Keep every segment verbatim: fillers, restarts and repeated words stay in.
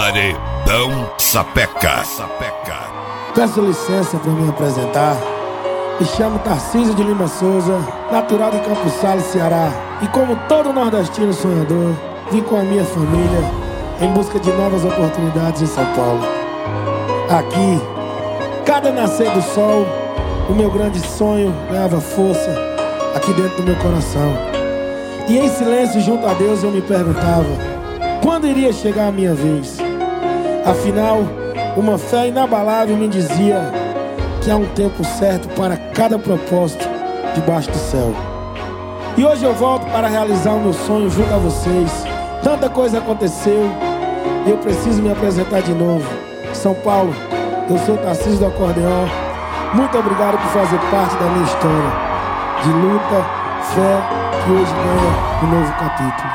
Paredão Sapeca. Peço licença para me apresentar. Me chamo Tarcísio de Lima Souza, natural de Campos Sales, Ceará. E como todo nordestino sonhador, vim com a minha família em busca de novas oportunidades em São Paulo. Aqui, cada nascer do sol, o meu grande sonho ganhava força aqui dentro do meu coração. E em silêncio junto a Deus eu me perguntava quando iria chegar a minha vez. Afinal, uma fé inabalável me dizia que há um tempo certo para cada propósito debaixo do céu. E hoje eu volto para realizar o meu sonho junto a vocês. Tanta coisa aconteceu e eu preciso me apresentar de novo. São Paulo, eu sou Tarcísio do Acordeão. Muito obrigado por fazer parte da minha história de luta, fé, que hoje ganha um novo capítulo.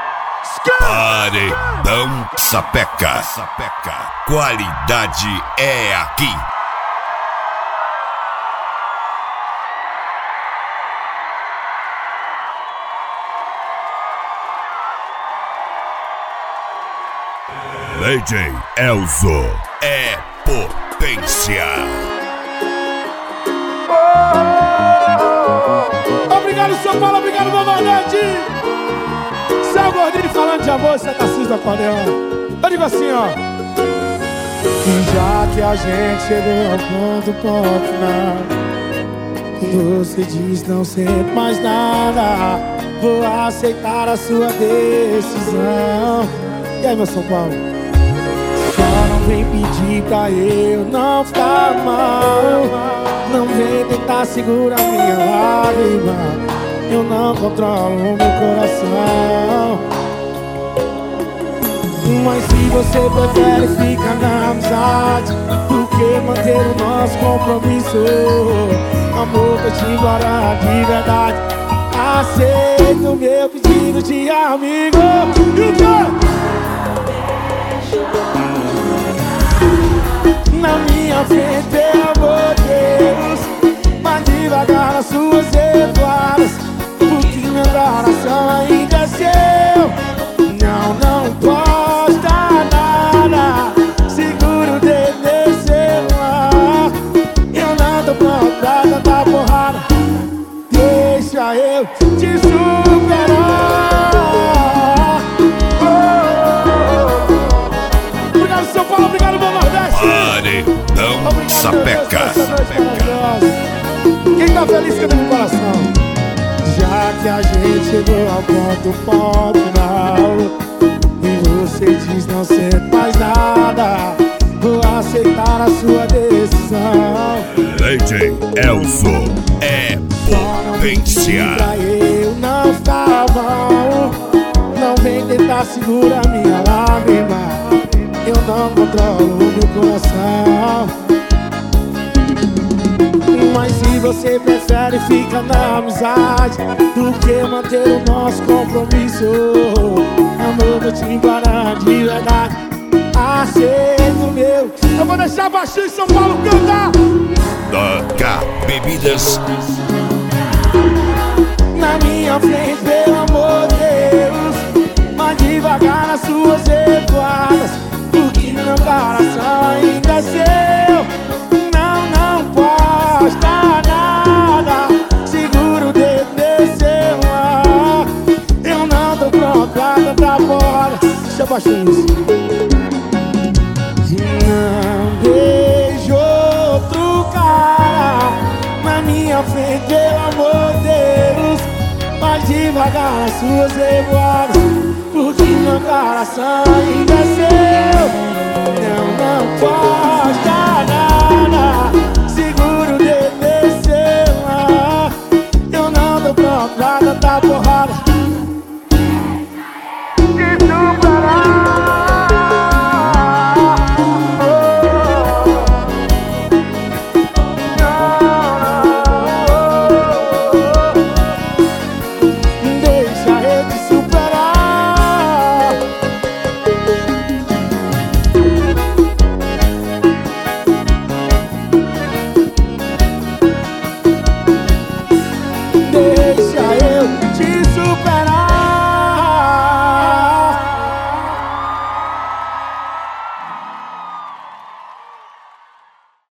Paredão Sapeca. Qualidade é aqui. D J Elzo é potência. Obrigado, São Paulo, obrigado, meu Nordeste. Céu Gordinho falando de amor, você é Tarcísio do Acordeão. Eu digo assim, ó. Já que a gente chegou ao ponto, ponto, não. Você diz não sente mais nada, vou aceitar a sua decisão. E aí, meu São Paulo? Só não vem pedir pra eu não ficar mal. Não vem tentar segurar minha lágrima. Eu não controlo o meu coração. Mas se você prefere ficar na amizade do que manter o nosso compromisso, amor, tô te embora de verdade. Aceita o meu pedido de amigo. E o quê? Na minha frente, pelo amor de Deus, mas devagar nas suas revoadas, porque meu coração ainda é seu. Não, não gosta nada, seguro de descer lá. Eu não tô pronto pra tanta porrada, deixa eu te superar. Obrigado, São Paulo, obrigado, meu Nordeste. Paredão Sapeca. Quem tá feliz canta no coração. Já que a gente chegou ao ponto, ponto final, e você diz não sente mais nada, vou aceitar a sua decisão. D J Elzo é potência. Pra eu não ficar bom, não vem tentar segurar minha lágrima. Eu não controlo o meu coração. Mas se você prefere ficar na amizade do que manter o nosso compromisso, amor, vou te embora de verdade. Aceito o meu. Eu vou deixar baixinho em São Paulo cantar. Toca Bebidas. Na minha frente, pelo amor de Deus, mas devagar nas suas revoadas, porque meu coração ainda é seu. Não, não posta nada, seguro de descer lá. Eu não tô pronto pra cantar fora. Deixa eu baixar isso. Não vejo outro cara na minha frente, pelo amor de Deus, mas devagar nas suas revoadas, porque meu coração ainda é seu. Não, não pode.